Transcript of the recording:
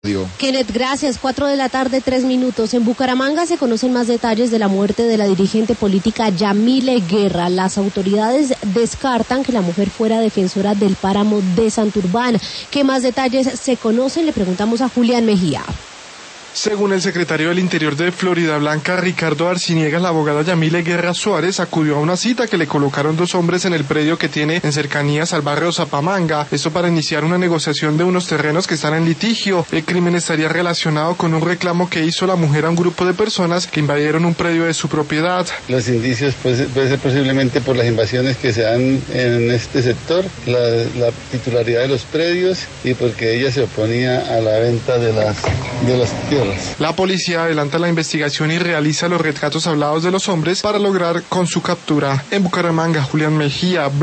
Kenneth, gracias. 4 de la tarde, 3 minutos. En Bucaramanga se conocen más detalles de la muerte de la dirigente política Yamile Guerra. Las autoridades descartan que la mujer fuera defensora del páramo de Santurbán. ¿Qué más detalles se conocen? Le preguntamos a Julián Mejía. Según el secretario del Interior de Florida Blanca, Ricardo Arciniegas, la abogada Yamile Guerra Suárez acudió a una cita que le colocaron 2 hombres en el predio que tiene en cercanías al barrio Zapamanga. Esto para iniciar una negociación de unos terrenos que están en litigio. El crimen estaría relacionado con un reclamo que hizo la mujer a un grupo de personas que invadieron un predio de su propiedad. Los indicios puede ser posiblemente por las invasiones que se dan en este sector, la titularidad de los predios y porque ella se oponía a la venta de las tierras. La policía adelanta la investigación y realiza los retratos hablados de los hombres para lograr con su captura. En Bucaramanga, Julián Mejía.